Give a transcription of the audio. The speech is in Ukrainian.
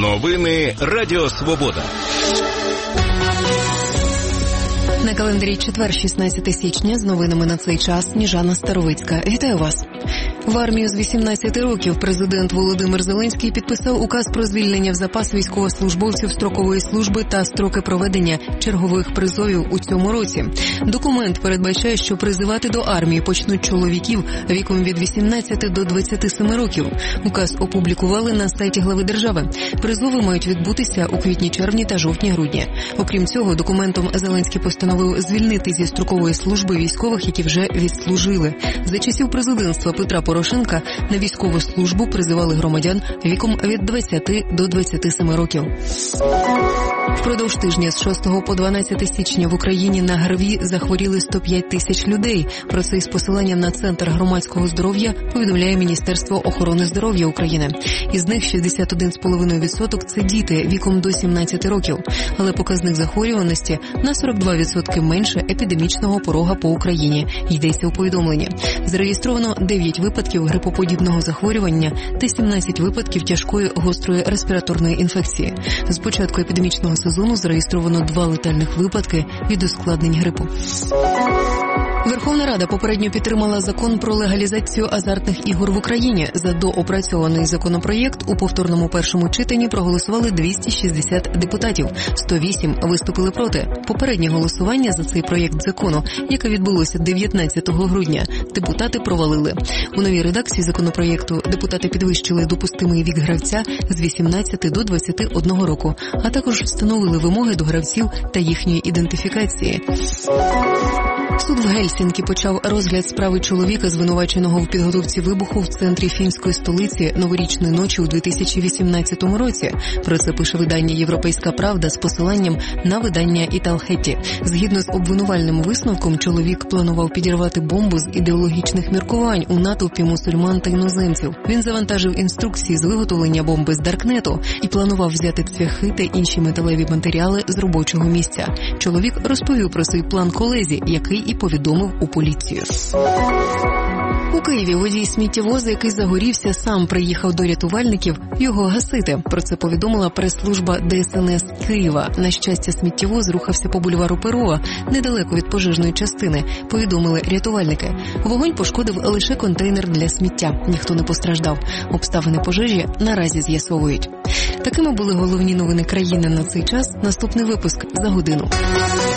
Новини Радіо Свобода. На календарі четвер, 16 січня, з новинами на цей час Сніжана Старовицька. Вітаю вас. В армію з 18 років президент Володимир Зеленський підписав указ про звільнення в запас військовослужбовців строкової служби та строки проведення чергових призовів у цьому році. Документ передбачає, що призивати до армії почнуть чоловіків віком від 18 до 27 років. Указ опублікували на сайті глави держави. Призови мають відбутися у квітні, червні та жовтні-грудні. Окрім цього, документом Зеленський постановив звільнити зі строкової служби військових, які вже відслужили. За часів президентства Петра Порошенка на військову службу призивали громадян віком від 20 до 27 років. Впродовж тижня з 6 по 12 січня в Україні на ГРВІ захворіли 105 тисяч людей. Про це із посиланням на Центр громадського здоров'я повідомляє Міністерство охорони здоров'я України. Із них 61,5% – це діти віком до 17 років. Але показник захворюваності на 42% менше епідемічного порога по Україні, йдеться у повідомленні. Зареєстровано 9 випадків грипоподібного захворювання та 17 випадків тяжкої гострої респіраторної інфекції. З початку епідемічного сезону зареєстровано 2 летальних випадки від ускладнень грипу. Верховна Рада попередньо підтримала закон про легалізацію азартних ігор в Україні. За доопрацьований законопроєкт у повторному першому читанні проголосували 260 депутатів, 108 виступили проти. Попереднє голосування за цей проєкт закону, яке відбулося 19 грудня, депутати провалили. У новій редакції законопроєкту депутати підвищили допустимий вік гравця з 18 до 21 року, а також встановили вимоги до гравців та їхньої ідентифікації. Суд в Гельсінкі почав розгляд справи чоловіка, звинуваченого в підготовці вибуху в центрі фінської столиці новорічної ночі у 2018 році. Про це пише видання «Європейська правда» з посиланням на видання «Італхетті». Згідно з обвинувальним висновком, чоловік планував підірвати бомбу з ідеологічних міркувань у натовпі мусульман та іноземців. Він завантажив інструкції з виготовлення бомби з Даркнету і планував взяти цвяхи та інші металеві матеріали з робочого місця. Чоловік розповів про свій план колезі, який і повідомив у поліцію. У Києві водій сміттєвоза, який загорівся, сам приїхав до рятувальників його гасити. Про це повідомила прес-служба ДСНС Києва. На щастя, сміттєвоз рухався по бульвару Перова, недалеко від пожежної частини, повідомили рятувальники. Вогонь пошкодив лише контейнер для сміття. Ніхто не постраждав. Обставини пожежі наразі з'ясовують. Такими були головні новини країни на цей час. Наступний випуск за годину.